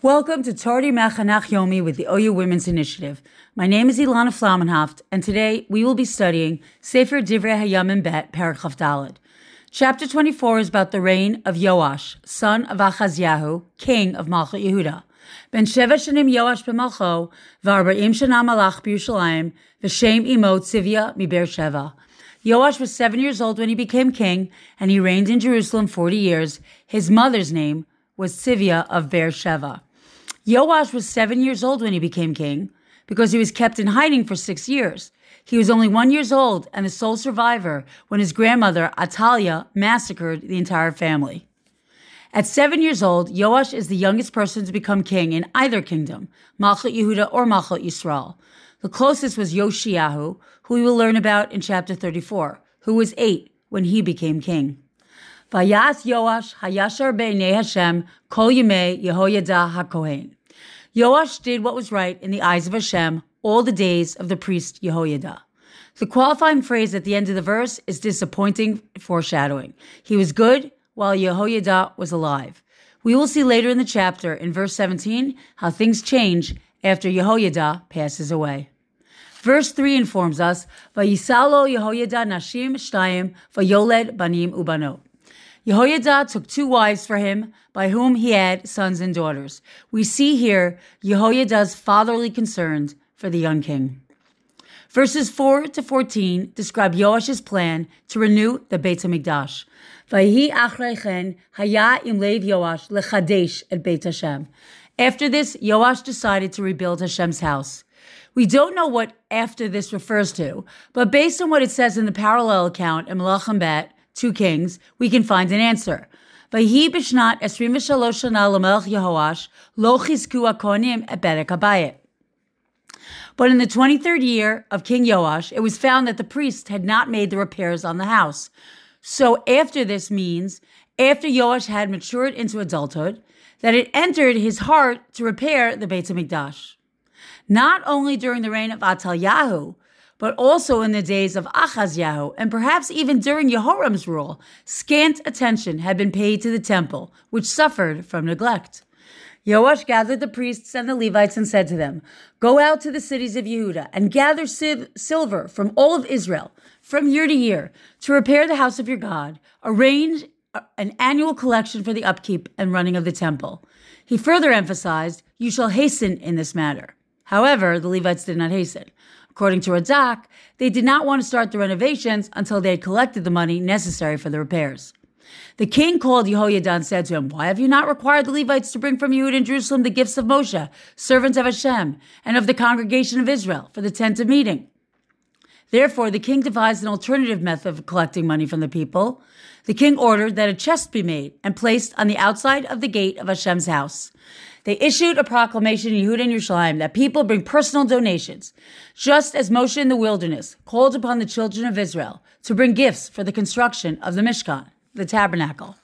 Welcome to Tardi Machanach Yomi with the OU Women's Initiative. My name is Ilana Flamenhaft, and today we will be studying Sefer Divrei Hayamim Bet, Perek Chaf Daled. Chapter 24 is about the reign of Yoash, son of Achazyahu, king of Malchut Yehuda. Ben Sheva Shanim Yoash b'Malcho, v'Arba'im Shana Malach b'Yerushalayim, v'Shem Imo Tzivia miBeer Sheva. Yoash was 7 years old when he became king, and he reigned in Jerusalem 40 years. His mother's name was Tzivia of Beer Sheva. Yoash was 7 years old when he became king because he was kept in hiding for 6 years. He was only 1 year old and the sole survivor when his grandmother, Atalia, massacred the entire family. At 7 years old, Yoash is the youngest person to become king in either kingdom, Malchut Yehuda or Malchut Yisrael. The closest was Yoshiyahu, who we will learn about in chapter 34, who was 8 when he became king. Vayas Yoash hayashar b'nei Hashem kol yemei Yehoyada haKohen. Yoash did what was right in the eyes of Hashem all the days of the priest Yehoyada. The qualifying phrase at the end of the verse is disappointing foreshadowing. He was good while Yehoyada was alive. We will see later in the chapter, in verse 17, how things change after Yehoyada passes away. Verse 3 informs us, Vayisalo Yehoyada nashim shtayim vayoled banim ubanot. Yehoyada took 2 wives for him, by whom he had sons and daughters. We see here Yehoyada's fatherly concerns for the young king. Verses 4 to 14 describe Yoash's plan to renew the Beit HaMikdash. Vayhi achrei chen haya im leiv Yoash lechadesh et Beit Hashem. After this, Yoash decided to rebuild Hashem's house. We don't know what after this refers to, but based on what it says in the parallel account in Melachim Bet, 2 Kings, we can find an answer. Vayhi b'shnat 23 shana l'melech Yehoash lo chizku hakohanim et Berek Habayit. But in the 23rd year of King Yoash, it was found that the priests had not made the repairs on the house. So after this means, after Yoash had matured into adulthood, that it entered his heart to repair the Beit HaMikdash. Not only during the reign of Atalyahu, but also in the days of Achazyahu, and perhaps even during Yehoram's rule, scant attention had been paid to the temple, which suffered from neglect. Yoash gathered the priests and the Levites and said to them, "Go out to the cities of Yehuda and gather silver from all of Israel, from year to year, to repair the house of your God. Arrange an annual collection for the upkeep and running of the temple." He further emphasized, "You shall hasten in this matter." However, the Levites did not hasten. According to Radak, they did not want to start the renovations until they had collected the money necessary for the repairs. The king called Yehoyada and said to him, "Why have you not required the Levites to bring from Yehuda and Jerusalem the gifts of Moshe, servant of Hashem, and of the congregation of Israel, for the tent of meeting?" Therefore, the king devised an alternative method of collecting money from the people. The king ordered that a chest be made and placed on the outside of the gate of Hashem's house. They issued a proclamation in Yehuda and Yerushalayim that people bring personal donations, just as Moshe in the wilderness called upon the children of Israel to bring gifts for the construction of the Mishkan, the tabernacle.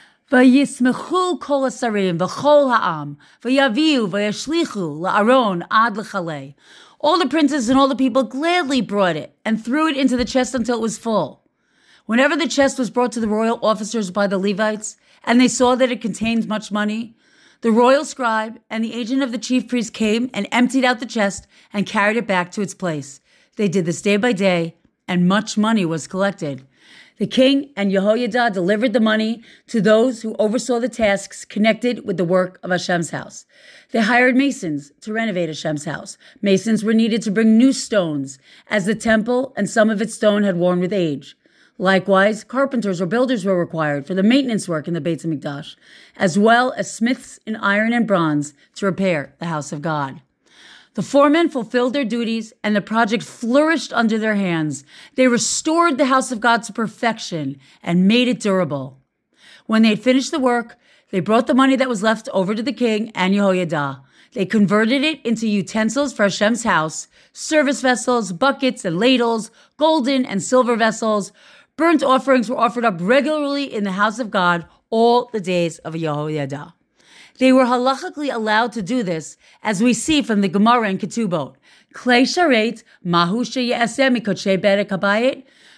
Vayismechu kol hasarim v'chol ha'am v'yaviu v'yashlichu la'aron ad l'chalei. All the princes and all the people gladly brought it and threw it into the chest until it was full. Whenever the chest was brought to the royal officers by the Levites, and they saw that it contained much money, the royal scribe and the agent of the chief priest came and emptied out the chest and carried it back to its place. They did this day by day, and much money was collected. The king and Yehoyada delivered the money to those who oversaw the tasks connected with the work of Hashem's house. They hired masons to renovate Hashem's house. Masons were needed to bring new stones, as the temple and some of its stone had worn with age. Likewise, carpenters or builders were required for the maintenance work in the Beit HaMikdash, as well as smiths in iron and bronze to repair the house of God. The foremen fulfilled their duties, and the project flourished under their hands. They restored the house of God to perfection and made it durable. When they had finished the work, they brought the money that was left over to the king and Yehoyada. They converted it into utensils for Hashem's house, service vessels, buckets and ladles, golden and silver vessels. Burnt offerings were offered up regularly in the house of God all the days of Yehoyada. They were halachically allowed to do this, as we see from the Gemara in Ketubot. Klei sharet mahu sheye'aseh mikodshe Berek Habayit.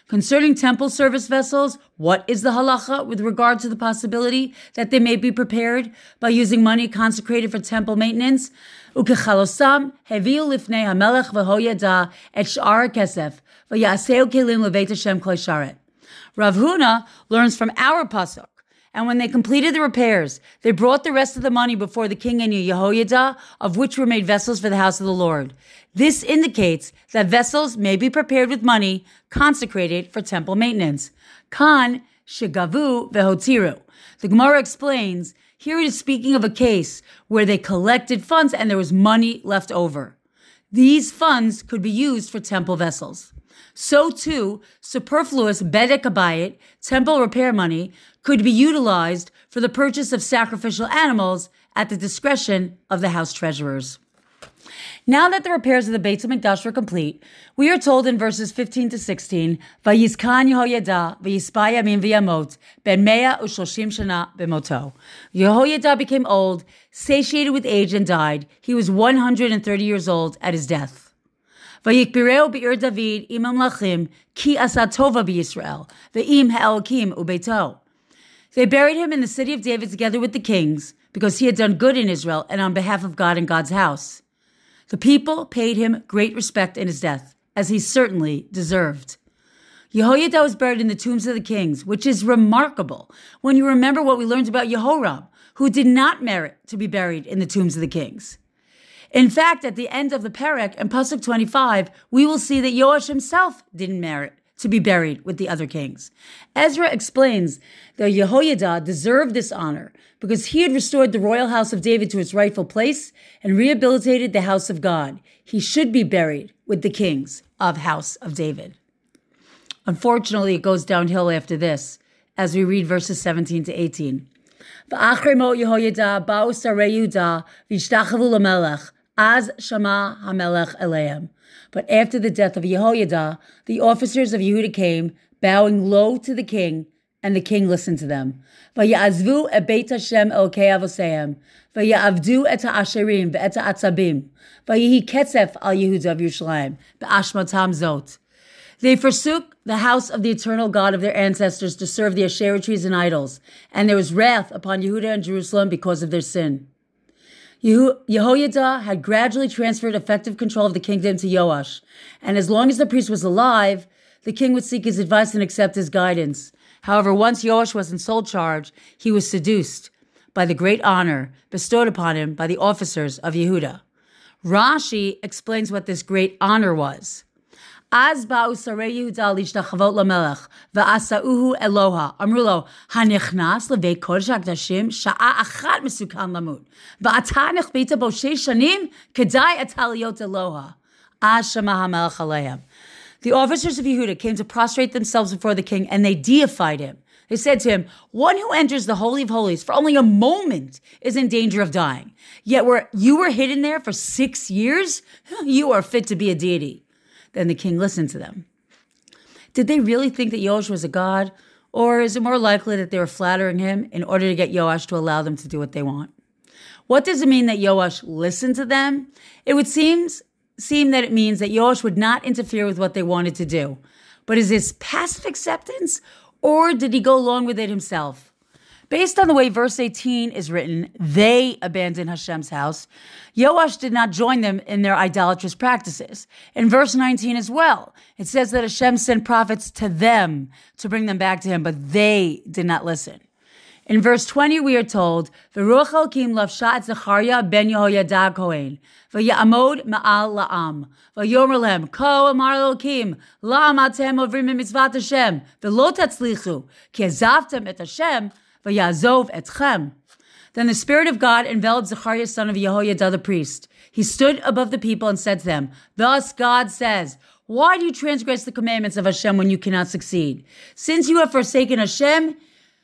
Concerning temple service vessels, what is the halacha with regard to the possibility that they may be prepared by using money consecrated for temple maintenance? Ukechalosam heviu lifnei hamelech v'hoyada et sh'ar kesef v'yaseu kelim levet Hashem kol sharet. Rav Huna learns from our pasuk. And when they completed the repairs, they brought the rest of the money before the king and Yehoiada, of which were made vessels for the house of the Lord. This indicates that vessels may be prepared with money consecrated for temple maintenance. Kan shegavu vehotiru. The Gemara explains, here it is speaking of a case where they collected funds and there was money left over. These funds could be used for temple vessels. So too, superfluous bedek habayit, temple repair money, could be utilized for the purchase of sacrificial animals at the discretion of the house treasurers. Now that the repairs of the Beit HaMikdash were complete, we are told in verses 15 to 16, Vayizkan Yehoyada, Vayispa Yamin V'yamot, Ben Mea U'Shloshim Shana B'moto. Yehoyada became old, satiated with age, and died. He was 130 years old at his death. Vayikbireu Be'ir David Imam Lachim Ki Asa Tova B'Yisrael Ve'im Ha'elokim U'Beito. They buried him in the city of David together with the kings because he had done good in Israel and on behalf of God and God's house. The people paid him great respect in his death, as he certainly deserved. Yehoiada was buried in the tombs of the kings, which is remarkable when you remember what we learned about Yehoram, who did not merit to be buried in the tombs of the kings. In fact, at the end of the Perek in Pasuk 25, we will see that Yoash himself didn't merit to be buried with the other kings. Ezra explains that Yehoiada deserved this honor because he had restored the royal house of David to its rightful place and rehabilitated the house of God. He should be buried with the kings of House of David. Unfortunately, it goes downhill after this, as we read verses 17 to 18. V'achre mot Yehoiada ba'u sarei Yehuda v'yishtachavu lamelech, az shama hamelech eleim. But after the death of Yehoiada, the officers of Yehuda came, bowing low to the king, and the king listened to them. Vayazvu et Beit Hashem Elokei Avoseim, vayavdu et ha'asherim ve'et ha'atzabim, vayihi ketzef al Yehuda v'Yerushalayim, be'ashmatam zot. They forsook the house of the eternal God of their ancestors to serve the Asherah trees and idols, and there was wrath upon Yehuda and Jerusalem because of their sin. Yehoiada had gradually transferred effective control of the kingdom to Yoash, and as long as the priest was alive, the king would seek his advice and accept his guidance. However, once Yoash was in sole charge, he was seduced by the great honor bestowed upon him by the officers of Yehuda. Rashi explains what this great honor was. Az ba'u sarei Yehuda lishtachavot lamelech va'asauhu Eloha amru lo hanichnas levei kodesh hakdashim sha'a achat mesukan lamut va'ata nechbita bo sheish shanim kedai eta liot Eloha az shama hamelech aleim. The officers of Yehuda came to prostrate themselves before the king, and they deified him. They said to him, one who enters the Holy of Holies for only a moment is in danger of dying. Yet you were hidden there for 6 years? You are fit to be a deity. Then the king listened to them. Did they really think that Yoash was a god? Or is it more likely that they were flattering him in order to get Yoash to allow them to do what they want? What does it mean that Yoash listened to them? It would seem that it means that Yoash would not interfere with what they wanted to do. But is this passive acceptance, or did he go along with it himself? Based on the way verse 18 is written, they abandoned Hashem's house. Yoash did not join them in their idolatrous practices. In verse 19 as well, it says that Hashem sent prophets to them to bring them back to him, but they did not listen. In verse 20, we are told, V'ruach Elokim lavsha et Zechariah ben Yehoyada Kohen, v'ya'amod ma'al la'am, v'yomer lehem, ko amar Elokim, la'am atem ovrim mitzvat Hashem, v'lo tatzlichu, ki azavtem et Hashem, v'yazov etchem. Then the Spirit of God enveloped Zechariah son of Yehoyada the priest. He stood above the people and said to them, thus God says, why do you transgress the commandments of Hashem when you cannot succeed? Since you have forsaken Hashem,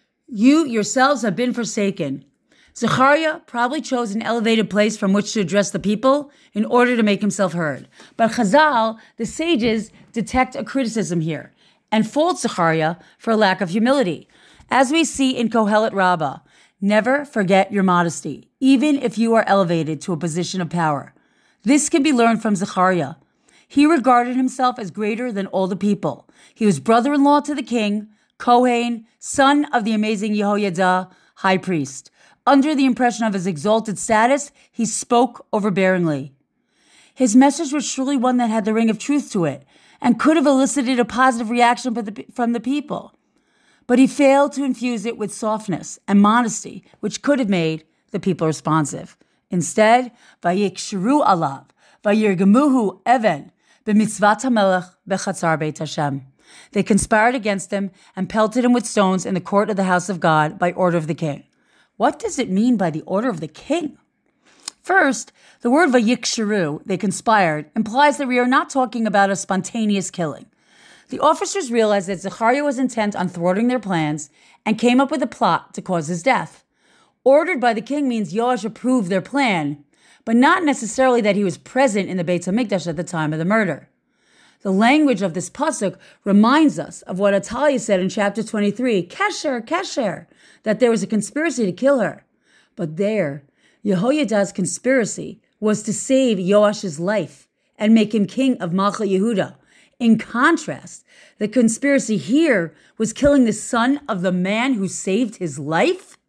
you yourselves have been forsaken. Zechariah probably chose an elevated place from which to address the people in order to make himself heard. But Chazal, the sages, detect a criticism here and fault Zechariah for a lack of humility. As we see in Kohelet Rabbah, never forget your modesty, even if you are elevated to a position of power. This can be learned from Zechariah. He regarded himself as greater than all the people. He was brother-in-law to the king, Kohen, son of the amazing Yehoiada, high priest. Under the impression of his exalted status, he spoke overbearingly. His message was truly one that had the ring of truth to it and could have elicited a positive reaction from the people. But he failed to infuse it with softness and modesty, which could have made the people responsive. Instead, vayiksheru alav, vayirgemuhu even, b'mitzvat hamelech bechatzar beit Hashem. They conspired against him and pelted him with stones in the court of the house of God by order of the king. What does it mean by the order of the king? First, the word vayiksheru, they conspired, implies that we are not talking about a spontaneous killing. The officers realized that Zechariah was intent on thwarting their plans and came up with a plot to cause his death. Ordered by the king means Yoash approved their plan, but not necessarily that he was present in the Beit HaMikdash at the time of the murder. The language of this pasuk reminds us of what Athaliah said in chapter 23, Kesher, Kesher, that there was a conspiracy to kill her. But there, Yehoiada's conspiracy was to save Yoash's life and make him king of Malchut Yehuda. In contrast, the conspiracy here was killing the son of the man who saved his life.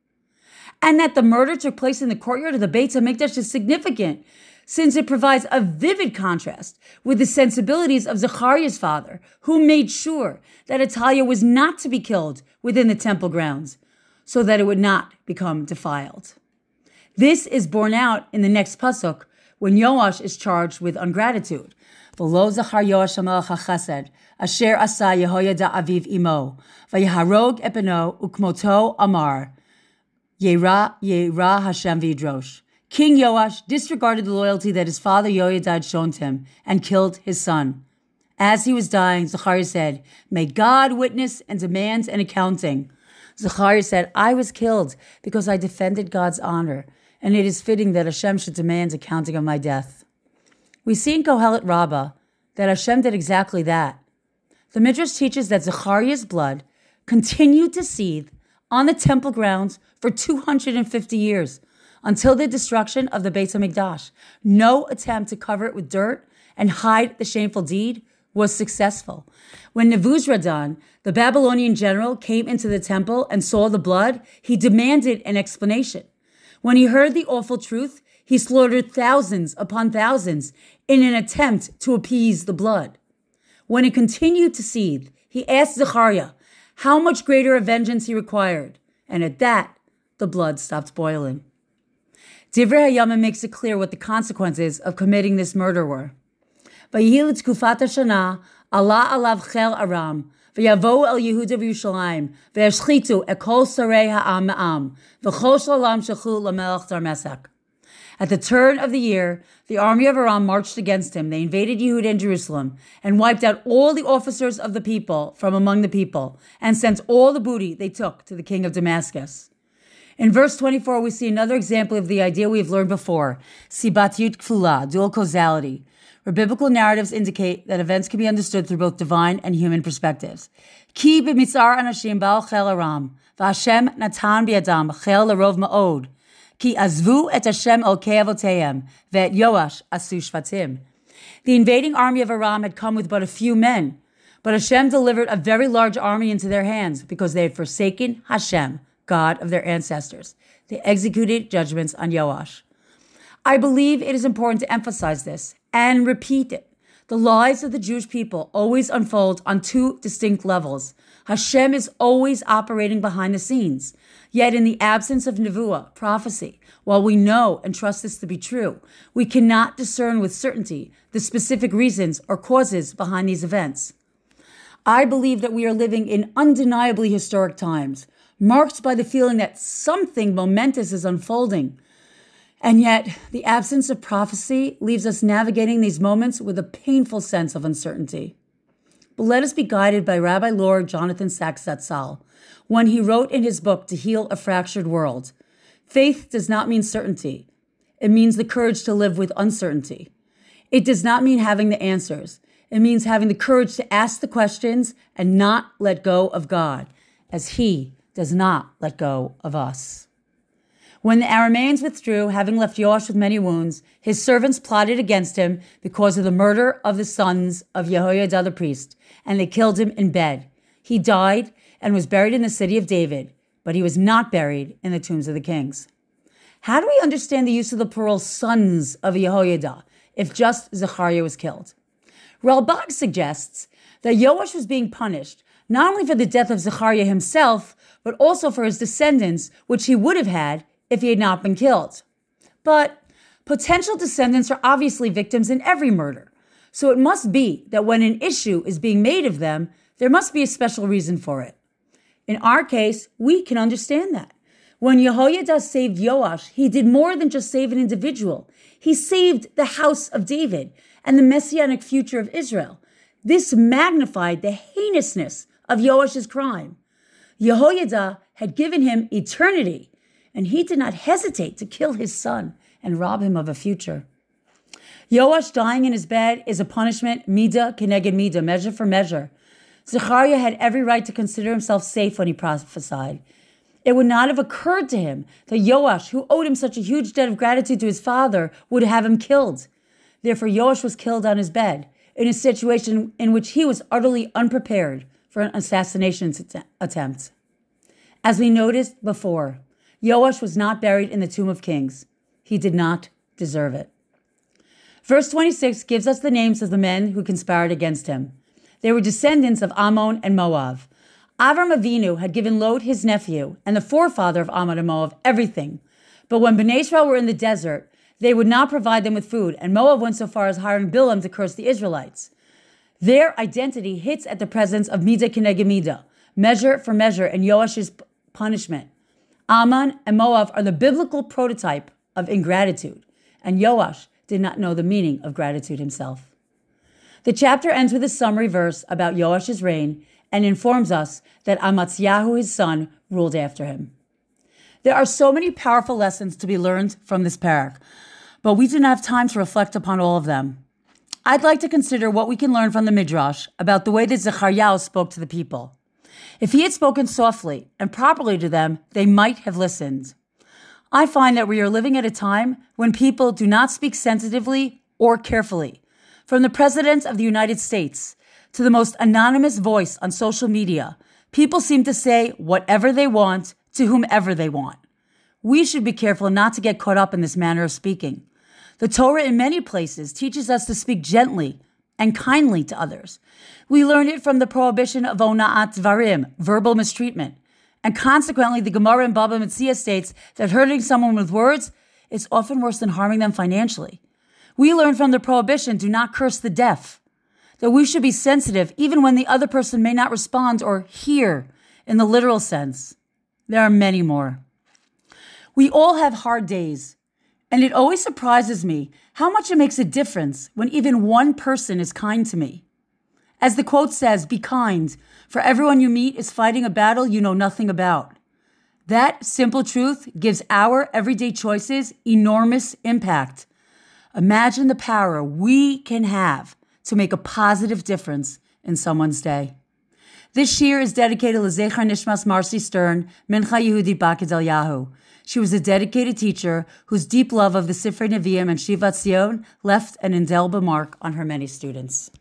And that the murder took place in the courtyard of the Beit HaMikdash is significant, since it provides a vivid contrast with the sensibilities of Zechariah's father, who made sure that Athaliah was not to be killed within the temple grounds, so that it would not become defiled. This is borne out in the next pasuk, when Yoash is charged with ungratitude. V'lo zachar Yoash hamelech hachesed, asher asa Yehoiada aviv imo, v'yaharog epeno ukmoto amar, Yera Hashem v'yidrosh. King Yoash disregarded the loyalty that his father Yehoiada had shown to him and killed his son. As he was dying, Zechariah said, "May God witness and demand an accounting." Zechariah said, "I was killed because I defended God's honor, and it is fitting that Hashem should demand accounting of my death." We see in Kohelet Rabbah that Hashem did exactly that. The Midrash teaches that Zechariah's blood continued to seethe on the temple grounds for 250 years, until the destruction of the Beit HaMikdash. No attempt to cover it with dirt and hide the shameful deed was successful. When Nebuzaradan, the Babylonian general, came into the temple and saw the blood, he demanded an explanation. When he heard the awful truth, he slaughtered thousands upon thousands in an attempt to appease the blood. When it continued to seethe, he asked Zechariah how much greater a vengeance he required, and at that, the blood stopped boiling. Divrei Hayamim makes it clear what the consequences of committing this murder were. Vayihil tkufat hashana ala alav chel aram v'yavohu el Yehuda v'Yushalayim v'yashchitu et kol sarei ha'am ma'am v'chol shalam shalchu lamelech Darmesek. At the turn of the year, the army of Aram marched against him. They invaded Yehuda and Jerusalem and wiped out all the officers of the people from among the people and sent all the booty they took to the king of Damascus. In verse 24, we see another example of the idea we've learned before, sibatiyut kfula, dual causality, where biblical narratives indicate that events can be understood through both divine and human perspectives. Ki b'mitzar anashim ba'al chel aram, v'Hashem natan bi'adam chel larov ma'od, ki azvu et Hashem elkei avoteim, ve'et Yoash asu shvatim. The invading army of Aram had come with but a few men, but Hashem delivered a very large army into their hands because they had forsaken Hashem, God of their ancestors. They executed judgments on Yoash. I believe it is important to emphasize this and repeat it. The lives of the Jewish people always unfold on two distinct levels. Hashem is always operating behind the scenes. Yet in the absence of nevuah, prophecy, while we know and trust this to be true, we cannot discern with certainty the specific reasons or causes behind these events. I believe that we are living in undeniably historic times, marked by the feeling that something momentous is unfolding. And yet, the absence of prophecy leaves us navigating these moments with a painful sense of uncertainty. But let us be guided by Rabbi Lord Jonathan Sacks Zatzal when he wrote in his book To Heal a Fractured World, faith does not mean certainty. It means the courage to live with uncertainty. It does not mean having the answers. It means having the courage to ask the questions and not let go of God, as He does not let go of us. When the Arameans withdrew, having left Yoash with many wounds, his servants plotted against him because of the murder of the sons of Jehoiada the priest, and they killed him in bed. He died and was buried in the city of David, but he was not buried in the tombs of the kings. How do we understand the use of the plural sons of Jehoiada if just Zechariah was killed? Ralbag suggests that Yoash was being punished not only for the death of Zechariah himself, but also for his descendants, which he would have had if he had not been killed. But potential descendants are obviously victims in every murder. So it must be that when an issue is being made of them, there must be a special reason for it. In our case, we can understand that. When Jehoiada saved Yoash, he did more than just save an individual. He saved the house of David and the messianic future of Israel. This magnified the heinousness of Yoash's crime. Jehoiada had given him eternity, and he did not hesitate to kill his son and rob him of a future. Yoash dying in his bed is a punishment, midah keneged midah, measure for measure. Zechariah had every right to consider himself safe when he prophesied. It would not have occurred to him that Yoash, who owed him such a huge debt of gratitude to his father, would have him killed. Therefore, Yoash was killed on his bed, in a situation in which he was utterly unprepared for an assassination attempt. As we noticed before, Yoash was not buried in the tomb of kings. He did not deserve it. Verse 26 gives us the names of the men who conspired against him. They were descendants of Ammon and Moab. Avram Avinu had given Lot, his nephew, and the forefather of Ammon and Moab, everything. But when Bnei Israel were in the desert, they would not provide them with food, and Moab went so far as hiring Bilam to curse the Israelites. Their identity hits at the presence of midah keneged midah, measure for measure, and Yoash's punishment. Ammon and Moab are the biblical prototype of ingratitude, and Yoash did not know the meaning of gratitude himself. The chapter ends with a summary verse about Yoash's reign and informs us that Amaziah, his son, ruled after him. There are so many powerful lessons to be learned from this parak, but we do not have time to reflect upon all of them. I'd like to consider what we can learn from the Midrash about the way that Zechariah spoke to the people. If he had spoken softly and properly to them, they might have listened. I find that we are living at a time when people do not speak sensitively or carefully. From the President of the United States to the most anonymous voice on social media, people seem to say whatever they want to whomever they want. We should be careful not to get caught up in this manner of speaking. The Torah in many places teaches us to speak gently and kindly to others. We learn it from the prohibition of ona'at dvarim, verbal mistreatment. And consequently, the Gemara in Baba Metzia states that hurting someone with words is often worse than harming them financially. We learn from the prohibition, do not curse the deaf, that we should be sensitive even when the other person may not respond or hear in the literal sense. There are many more. We all have hard days, and it always surprises me how much it makes a difference when even one person is kind to me. As the quote says, be kind, for everyone you meet is fighting a battle you know nothing about. That simple truth gives our everyday choices enormous impact. Imagine the power we can have to make a positive difference in someone's day. This shir is dedicated to Zecher Nishmas Marcy Stern, Mincha Yehudit Bat Gedalia. She was a dedicated teacher whose deep love of the Sifrei Nevi'im and Shivat Zion left an indelible mark on her many students.